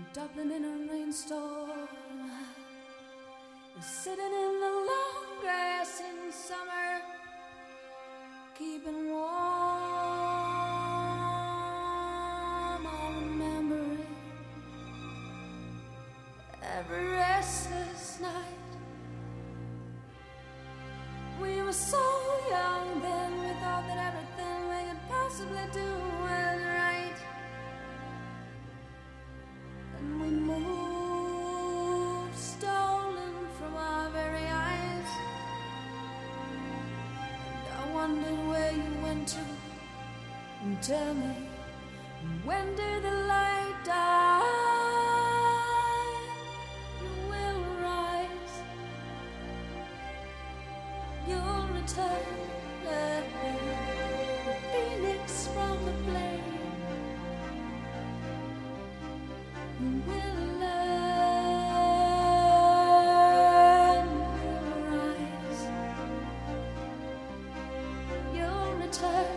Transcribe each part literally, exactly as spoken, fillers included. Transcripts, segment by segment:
Dublin in a rainstorm, sitting in the long grass in summer, keeping warm. I remember it every restless night. We were so young then, we thought that everything we could possibly do was right. And we moved, stolen from our very eyes. And I wondered where you went to. And tell me, when did the light die? You will rise, you'll return, the phoenix from the flame. You will learn, you'll rise, you'll return,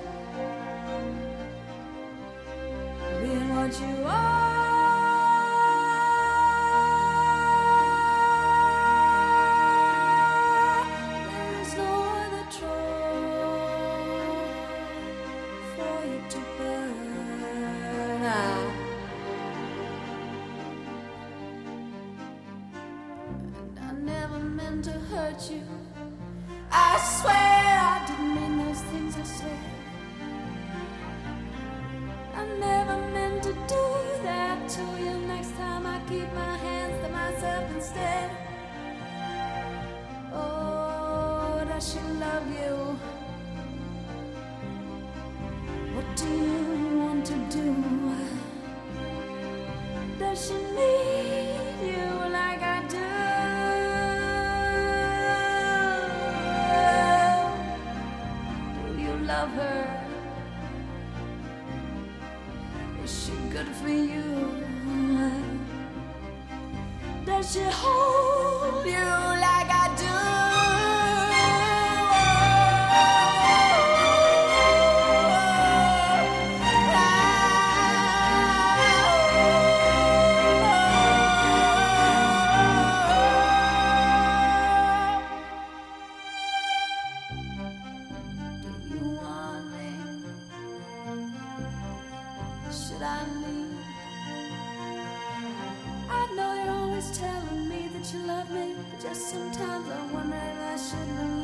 being what you are. There is no other troll for you to burn out. To hurt you, I swear I didn't mean those things I said. I never meant to do that to you. Next time I keep my hands to myself instead. Oh, does she love you? What do you want to do? Does she need you like I do? Love her? Is she good for you? Does she hold you like I do? Should I leave? I know you're always telling me that you love me, but just sometimes I wonder if I should leave.